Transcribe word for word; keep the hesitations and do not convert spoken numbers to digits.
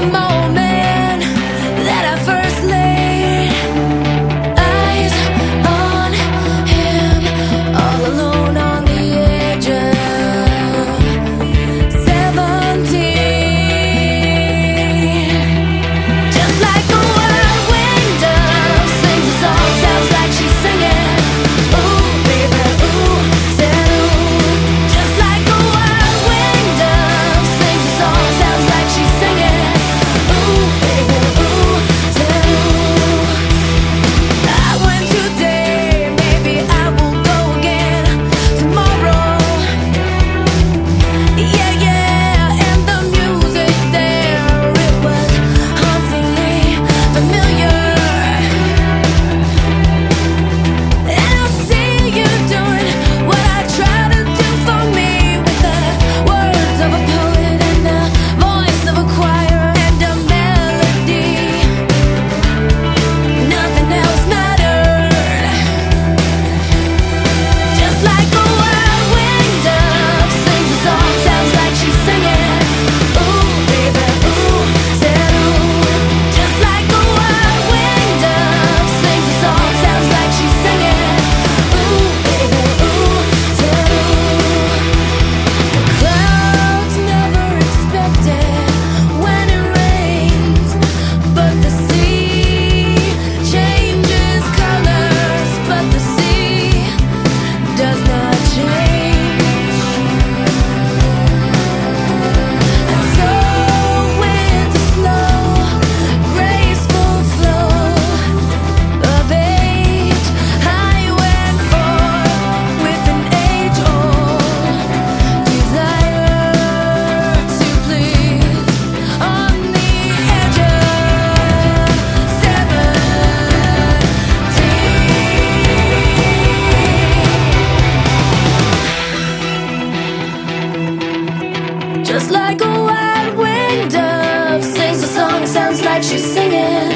moment that I first laid eyes on him, all alone on the edge of seventeen. Just like a whirlwind dove sings a song, sounds like she's singing. Ooh, baby, ooh, said ooh. Just like a whirlwind dove sings a song, sounds like she's singing. Ooh, baby, ooh, said ooh. I went today, maybe I will go again tomorrow. Yeah, yeah, and the music there, it was hauntingly familiar. And I see you doing what I try to do for me, with the words of a poet and the voice of a choir and a melody. Nothing else mattered. Just like a whirlwind dove sings a song, sounds like she's singing. Ooh, baby, ooh, said ooh. Just like a whirlwind dove sings a song, sounds like she's singing. Ooh, baby, ooh, said ooh. The clouds never expected when it rains, but the sea changes colors, but the sea does not change. And so with the slow, graceful flow of age, I went forth with an age-old desire to please on the edge of seventeen. Just like a whirlwind dove sings a song, sounds like she's singing.